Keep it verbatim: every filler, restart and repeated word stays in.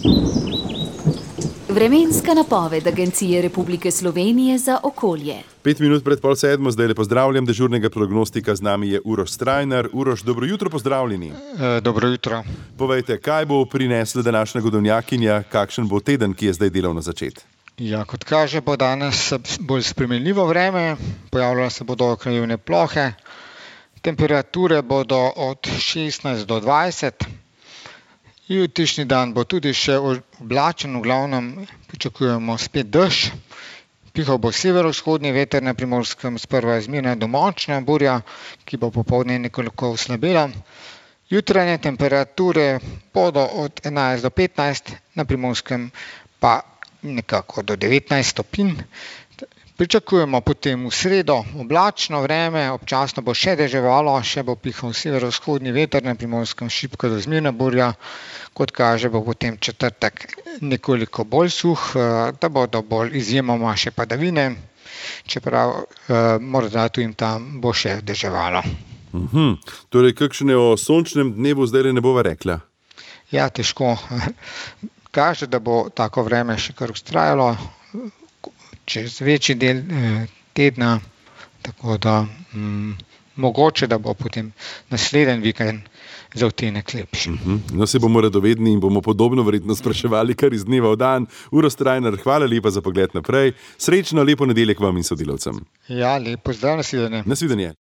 Vremenska napoved Agencije Republike Slovenije za okolje. Pet minut pred pol sedmo, zdaj le pozdravljam dežurnega prognostika, z nami je Uroš Strajnar. Uroš, dobro jutro, pozdravljeni. E, dobro jutro. Povejte, kaj bo prinesla današnja godovnjakinja, kakšen bo teden, ki je zdaj delovno začet? Ja, kot kaže, bo danes bolj spremenljivo vreme, pojavljale se bodo krajevne plohe, temperature bodo od šestnajst do dvajset. Jutrišnji dan bo tudi še oblačen, v glavnem pričakujemo spet dež. Pihal bo severovzhodni veter, na Primorskem sprva zmerna do močna burja, ki bo popoldne nekoliko oslabela. Jutranje temperature bodo od enajst do petnajst, na Primorskem pa nekako do devetnajst stopinj. Pričakujemo potem v sredo oblačno vreme, občasno bo še deževalo, še bo pihal severovzhodni veter, na Primorskem šibka do zmerna burja. Kot kaže, bo potem četrtek nekoliko bolj suh, da bodo bolj izjemoma še padavine, čeprav morda tu in tam bo še deževalo. Uhum. Torej, kakšne o sončnem dnevu zdaj ne bova rekla? Ja, težko. Kaže, da bo tako vreme še kar vztrajalo čez večji del tedna, tako da mm, mogoče, da bo potem naslednji vikend za odtenek lepši. Uh-huh. No, se bomo radovedni in bomo podobno verjetno spraševali kar iz dneva v dan. Uroš Strajnar, hvala lepa za pogled naprej. Srečno, lepo nedeljek vam in sodelavcem. Ja, lepo zdrav, nasvidenje. Nasvidenje.